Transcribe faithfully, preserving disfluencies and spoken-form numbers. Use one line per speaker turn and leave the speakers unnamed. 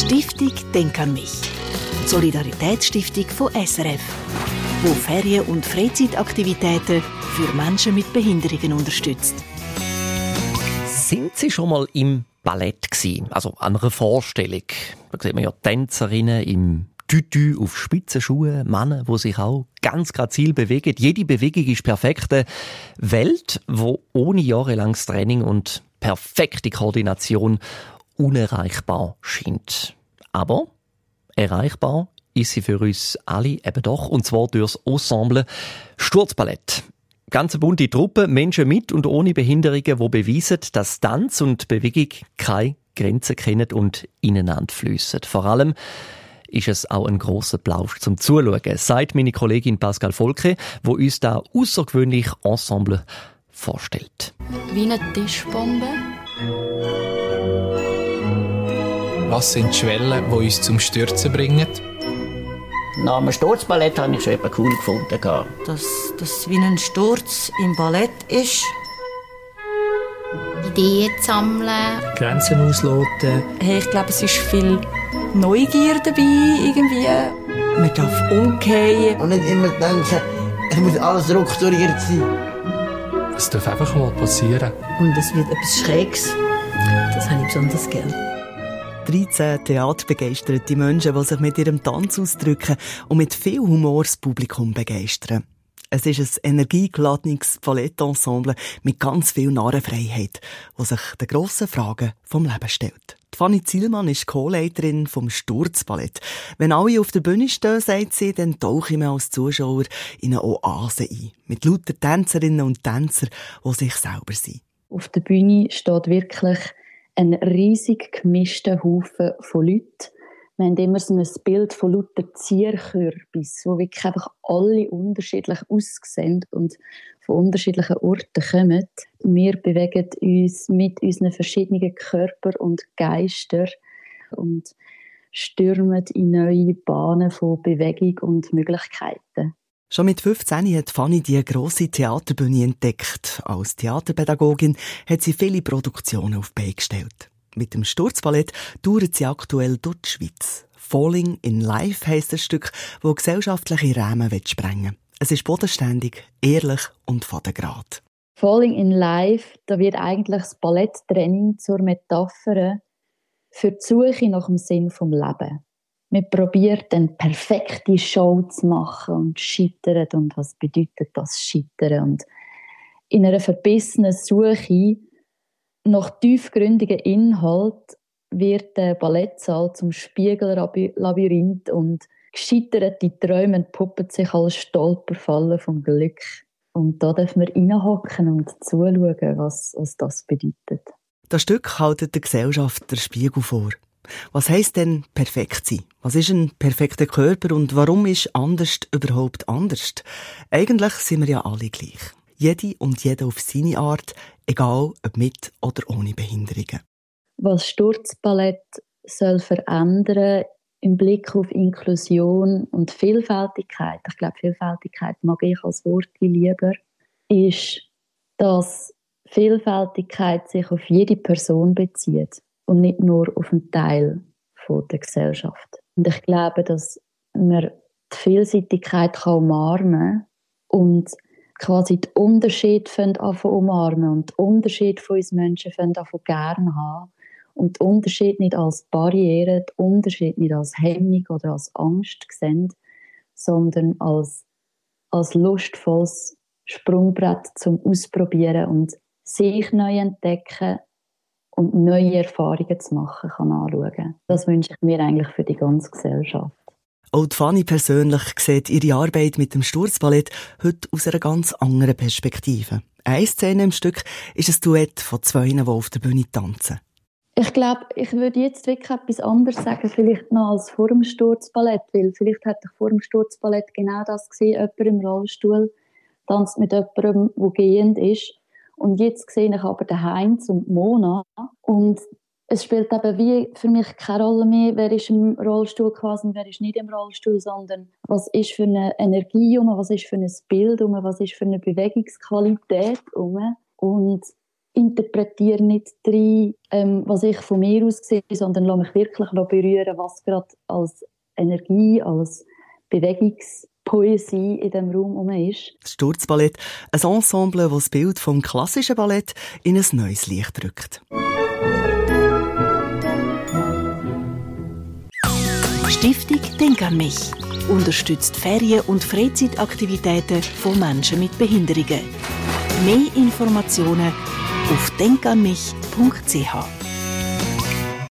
Stiftung Denk an mich. Die Solidaritätsstiftung von S R F, die Ferien- und Freizeitaktivitäten für Menschen mit Behinderungen unterstützt.
Sind Sie schon mal im Ballett gewesen? Also an einer Vorstellung? Da sieht man ja Tänzerinnen im Tütü auf Spitzenschuhen, Männer, die sich auch ganz grazil bewegen. Jede Bewegung ist perfekt. Eine Welt, die ohne jahrelanges Training und perfekte Koordination unerreichbar scheint. Aber erreichbar ist sie für uns alle eben doch, und zwar durch das Ensemble Sturzballett. Ganz bunte Truppe, Menschen mit und ohne Behinderungen, die beweisen, dass Tanz und Bewegung keine Grenzen kennen und ineinander fliessen. Vor allem ist es auch ein grosser Plausch zum Zuschauen, sagt meine Kollegin Pascal Volke, die uns da außergewöhnlich Ensemble vorstellt.
Wie eine Tischbombe.
Was sind die Schwellen, die uns zum Stürzen bringen?
Nach dem Sturzballett habe ich schon etwas cool gefunden.
Dass das wie ein Sturz im Ballett ist.
Ideen sammeln.
Grenzen ausloten.
Hey, ich glaube, es ist viel Neugier dabei, irgendwie. Man darf umkehren.
Und nicht immer denken, es muss alles strukturiert sein.
Es darf einfach mal passieren.
Und es wird etwas Schräges. Das habe ich besonders gerne.
dreizehn theaterbegeisterte Menschen, die sich mit ihrem Tanz ausdrücken und mit viel Humor das Publikum begeistern. Es ist ein energiegeladenes Ballettensemble mit ganz viel Narrenfreiheit, das sich den grossen Fragen vom Leben stellt. Die Fanny Zielmann ist Co-Leiterin vom Sturzballett. Wenn alle auf der Bühne stehen, sagt sie, dann tauche ich mir als Zuschauer in eine Oase ein. Mit lauter Tänzerinnen und Tänzern, die sich selber sind.
Auf der Bühne steht wirklich ein riesig gemischter Haufen von Leuten. Wir haben immer so ein Bild von lauter Zierkürbis, wo wirklich einfach alle unterschiedlich aussehen und von unterschiedlichen Orten kommen. Wir bewegen uns mit unseren verschiedenen Körpern und Geistern und stürmen in neue Bahnen von Bewegung und Möglichkeiten.
Schon mit fünfzehn hat Fanny die grosse Theaterbühne entdeckt. Als Theaterpädagogin hat sie viele Produktionen auf die Beine gestellt. Mit dem Sturzballett touren sie aktuell durch die Schweiz. «Falling in Life» heisst das Stück, das gesellschaftliche Rahmen sprengen will. Es ist bodenständig, ehrlich und von der Grad.
«Falling in Life», da wird eigentlich das Balletttraining zur Metapher für die Suche nach dem Sinn des Lebens. Man probiert eine perfekte Show zu machen und scheitert. Und was bedeutet das Scheitern? Und in einer verbissenen Suche nach tiefgründigen Inhalt wird der Ballettsaal zum Spiegellabyrinth und gescheiterte Träume entpuppen sich als Stolperfallen vom Glück. Und da dürfen wir reinhocken und zuschauen, was, was das bedeutet.
Das Stück hält der Gesellschaft den Spiegel vor. Was heisst denn perfekt sein? Was ist ein perfekter Körper und warum ist anders überhaupt anders? Eigentlich sind wir ja alle gleich. Jede und jeder auf seine Art, egal ob mit oder ohne Behinderungen.
Was Sturzballett soll verändern im Blick auf Inklusion und Vielfältigkeit, ich glaube, Vielfältigkeit mag ich als Wort lieber, ist, dass Vielfältigkeit sich auf jede Person bezieht und nicht nur auf einen Teil der Gesellschaft. Und ich glaube, dass man die Vielseitigkeit umarmen kann und quasi die Unterschiede umarmen und die Unterschiede von uns Menschen gerne haben und die Unterschiede nicht als Barriere, die Unterschiede nicht als Hemmung oder als Angst sehen, sondern als, als lustvolles Sprungbrett zum Ausprobieren und sich neu entdecken und neue Erfahrungen zu machen, kann anschauen. Das wünsche ich mir eigentlich für die ganze Gesellschaft.
Auch die Fanny persönlich sieht ihre Arbeit mit dem Sturzballett heute aus einer ganz anderen Perspektive. Eine Szene im Stück ist ein Duett von zwei, die auf der Bühne tanzen.
Ich glaube, ich würde jetzt wirklich etwas anderes sagen, vielleicht noch als vor dem Sturzballett, weil vielleicht hätte ich vor dem Sturzballett genau das gesehen, jemand im Rollstuhl tanzt mit jemandem, der gehend ist. Und jetzt sehe ich aber den Heinz und Mona. Und es spielt eben wie für mich keine Rolle mehr, wer ist im Rollstuhl quasi und wer ist nicht im Rollstuhl, sondern was ist für eine Energie um, was ist für ein Bild um, was ist für eine Bewegungsqualität um. Und interpretiere nicht rein, ähm, was ich von mir aus sehe, sondern lasse mich wirklich berühren, was gerade als Energie, als Bewegungspoesie in diesem Raum herum ist.
Das Sturzballett, ein Ensemble, das das Bild vom klassischen Ballett in ein neues Licht rückt.
Stiftung Denk an mich unterstützt Ferien- und Freizeitaktivitäten von Menschen mit Behinderungen. Mehr Informationen auf denk an mich punkt c h.